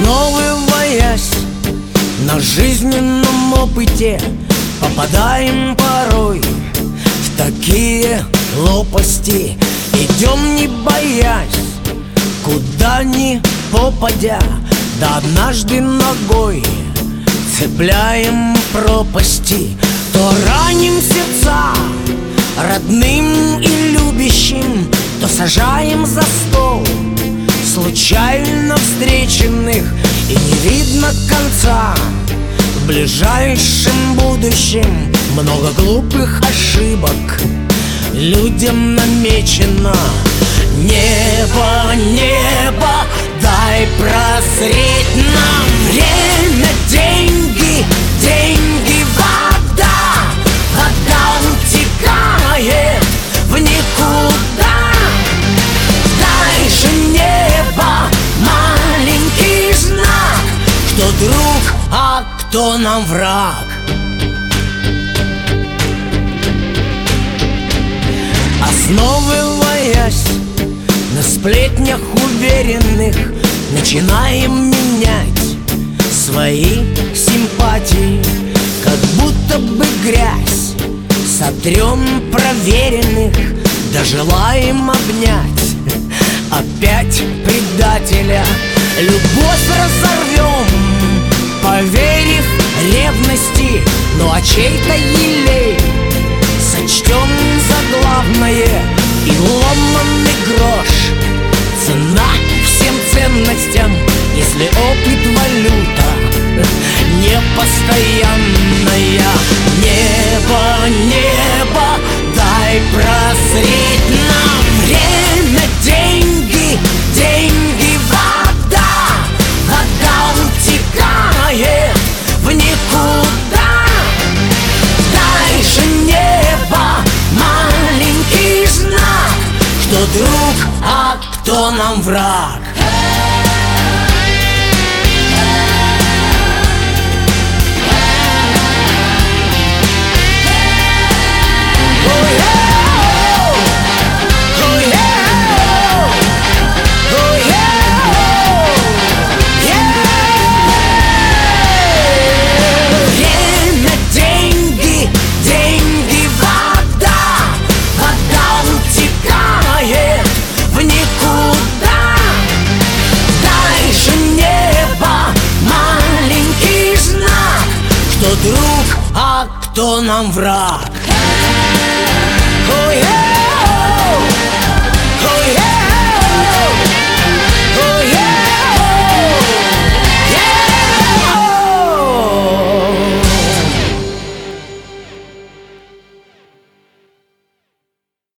Основываясь на жизненном опыте, попадаем порой в такие лопасти. Идем не боясь, куда ни попадя, да однажды ногой цепляем пропасти. То раним сердца родным и любящим, то сажаем за стол случайно встреченных, и не видно конца в ближайшем будущем. Много глупых ошибок людям намечено. Небо, небо, дай прозреть нам. Время, деньги, деньги, вода. Вода утекает в никуда. Дай же небо маленький знак, кто друг, а кто нам враг. Основываясь на сплетнях уверенных, начинаем менять свои симпатии. Как будто бы грязь сотрем проверенных, да желаем обнять опять предателя. Любовь разорвем, поверив ревности, ну а чей-то елей сочтем за главное, и ломанный грош цена всем ценностям, если опыт валюта непостоянная. Небо, небо, дай прозреть нам. Время, деньги, деньги, вода. Вода утекает в никуда. Дай же небо маленький знак, кто друг, а кто нам враг. Кто друг, а кто нам враг. Oh, yeah.